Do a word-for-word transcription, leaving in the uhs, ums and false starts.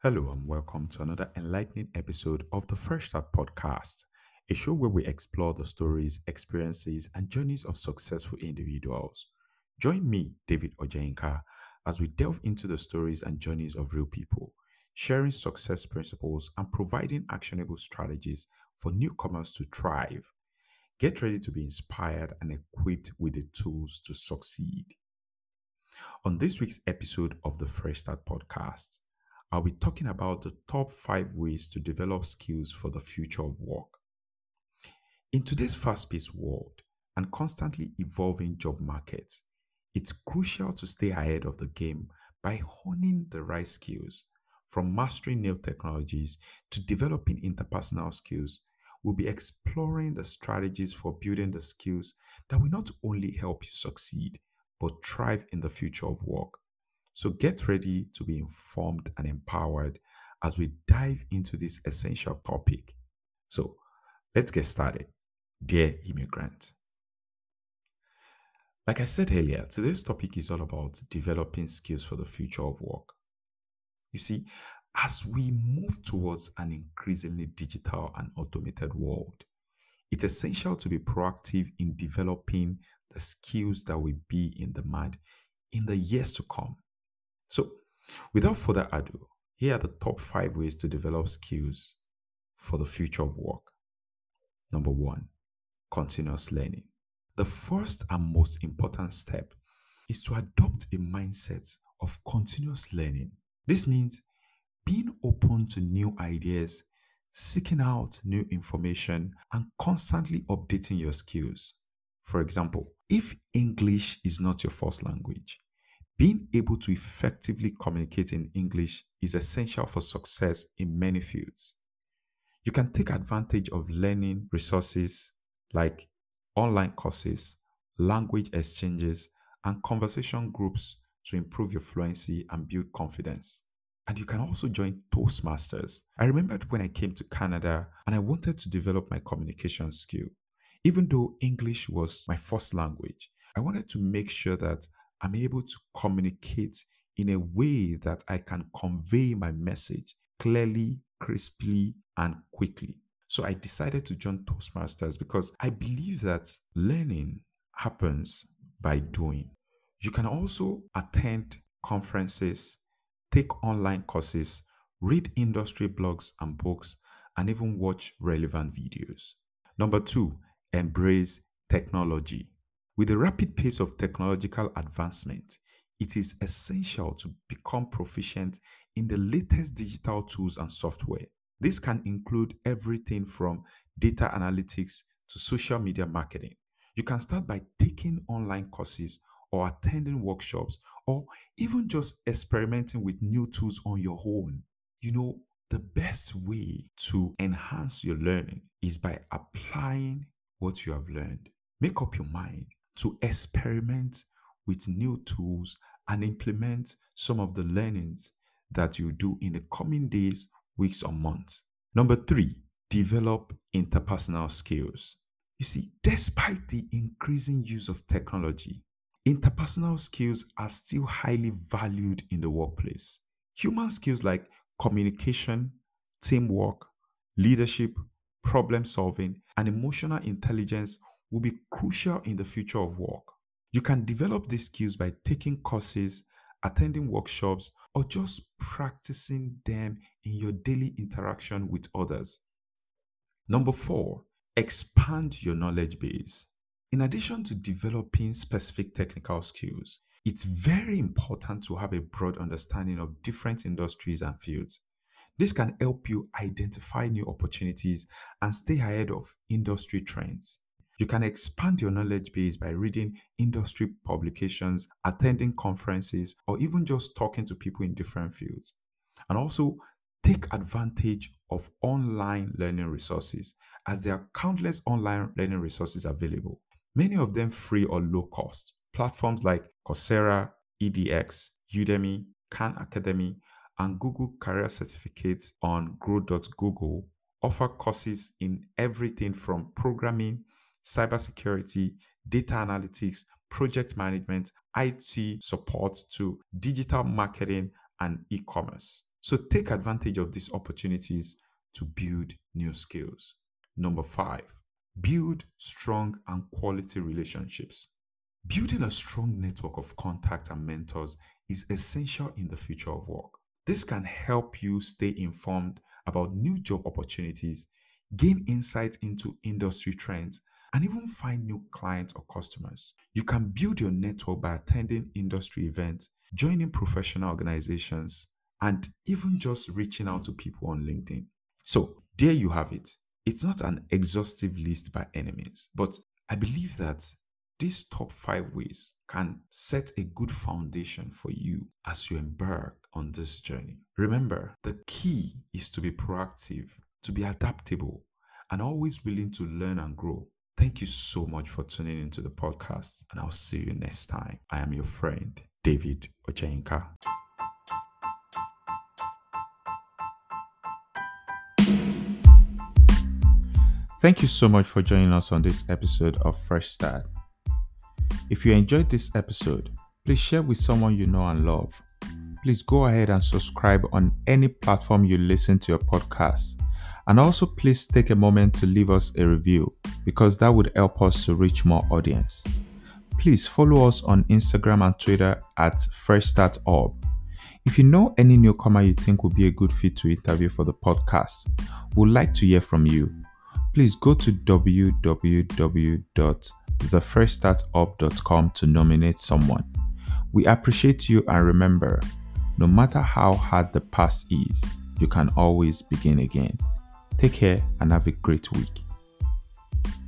Hello and welcome to another enlightening episode of the Fresh Start Podcast, a show where we explore the stories, experiences, and journeys of successful individuals. Join me, David Ojenka, as we delve into the stories and journeys of real people, sharing success principles and providing actionable strategies for newcomers to thrive. Get ready to be inspired and equipped with the tools to succeed. On this week's episode of the Fresh Start Podcast, I'll be talking about the top five ways to develop skills for the future of work. In today's fast paced world and constantly evolving job markets, it's crucial to stay ahead of the game by honing the right skills. From mastering new technologies to developing interpersonal skills, we'll be exploring the strategies for building the skills that will not only help you succeed, but thrive in the future of work. So get ready to be informed and empowered as we dive into this essential topic. So let's get started. Dear immigrant. Like I said earlier, today's topic is all about developing skills for the future of work. You see, as we move towards an increasingly digital and automated world, it's essential to be proactive in developing the skills that will be in demand in the years to come. So, without further ado, here are the top five ways to develop skills for the future of work. Number one, continuous learning. The first and most important step is to adopt a mindset of continuous learning. This means being open to new ideas, seeking out new information, and constantly updating your skills. For example, if English is not your first language, being able to effectively communicate in English is essential for success in many fields. You can take advantage of learning resources like online courses, language exchanges, and conversation groups to improve your fluency and build confidence. And you can also join Toastmasters. I remembered when I came to Canada and I wanted to develop my communication skill. Even though English was my first language, I wanted to make sure that I'm able to communicate in a way that I can convey my message clearly, crisply, and quickly. So I decided to join Toastmasters because I believe that learning happens by doing. You can also attend conferences, take online courses, read industry blogs and books, and even watch relevant videos. Number two, embrace technology. With the rapid pace of technological advancement, it is essential to become proficient in the latest digital tools and software. This can include everything from data analytics to social media marketing. You can start by taking online courses or attending workshops or even just experimenting with new tools on your own. You know, the best way to enhance your learning is by applying what you have learned. Make up your mind to experiment with new tools and implement some of the learnings that you do in the coming days, weeks, or months. Number three, develop interpersonal skills. You see, despite the increasing use of technology, interpersonal skills are still highly valued in the workplace. Human skills like communication, teamwork, leadership, problem solving, and emotional intelligence will be crucial in the future of work. You can develop these skills by taking courses, attending workshops, or just practicing them in your daily interaction with others. Number four, expand your knowledge base. In addition to developing specific technical skills, it's very important to have a broad understanding of different industries and fields. This can help you identify new opportunities and stay ahead of industry trends. You can expand your knowledge base by reading industry publications, attending conferences, or even just talking to people in different fields. And also take advantage of online learning resources, as there are countless online learning resources available, many of them free or low cost. Platforms like Coursera, edX, Udemy, Khan Academy, and Google Career Certificates on grow dot google offer courses in everything from programming, cybersecurity, data analytics, project management, I T support to digital marketing and e-commerce. So take advantage of these opportunities to build new skills. Number five, build strong and quality relationships. Building a strong network of contacts and mentors is essential in the future of work. This can help you stay informed about new job opportunities, gain insight into industry trends, and even find new clients or customers. You can build your network by attending industry events, joining professional organizations, and even just reaching out to people on LinkedIn. So, there you have it. It's not an exhaustive list by any means, but I believe that these top five ways can set a good foundation for you as you embark on this journey. Remember, the key is to be proactive, to be adaptable, and always willing to learn and grow. Thank you so much for tuning into the podcast, and I'll see you next time. I am your friend, David Ochainka. Thank you so much for joining us on this episode of Fresh Start. If you enjoyed this episode, please share with someone you know and love. Please go ahead and subscribe on any platform you listen to your podcast. And also please take a moment to leave us a review because that would help us to reach more audience. Please follow us on Instagram and Twitter at Fresh Start Hub. If you know any newcomer you think would be a good fit to interview for the podcast, we'd like to hear from you. Please go to w w w dot the fresh start hub dot com to nominate someone. We appreciate you, and remember, no matter how hard the past is, you can always begin again. Take care and have a great week.